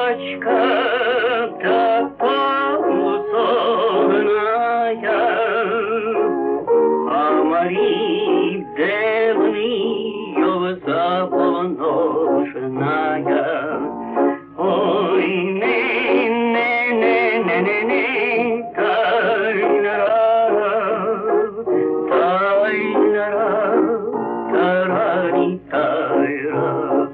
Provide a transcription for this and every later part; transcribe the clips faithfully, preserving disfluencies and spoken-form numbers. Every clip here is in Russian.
Звездочка та полусонная, а Мария древнею заполношенная. Ой, не-не-не-не-не, тайна-ра, тайна-ра, тарари-тайра.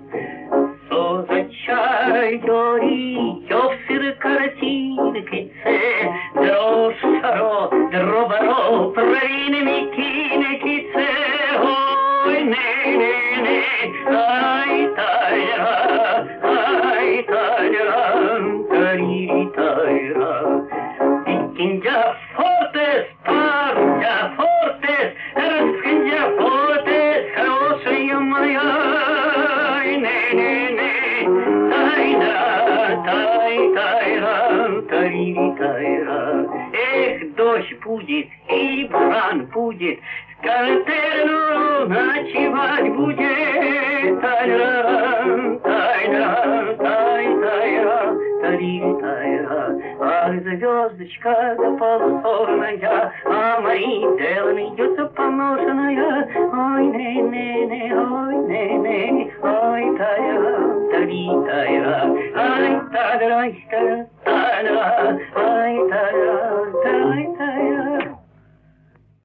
Io si caratine che c'è, drossaro, drobaro, prene michine che c'è, oh, ne, ne, ne, ai, taira, ai, taira, tariri, taira. Tinja fortes, parja fortes, raskinja fortes, хорошая моя, ne, ne, ne. Тайра, эх, дождь будет, и буран будет, скотерну ночевать будет. Тайра, тайра, тайра, тайра, ах, звездочка да полусорная, а мои делом идется поношенная. Ой, не-не-не, ой, не-не, ой, тайра, тари, тайра, ай, тайра, тайра, ай,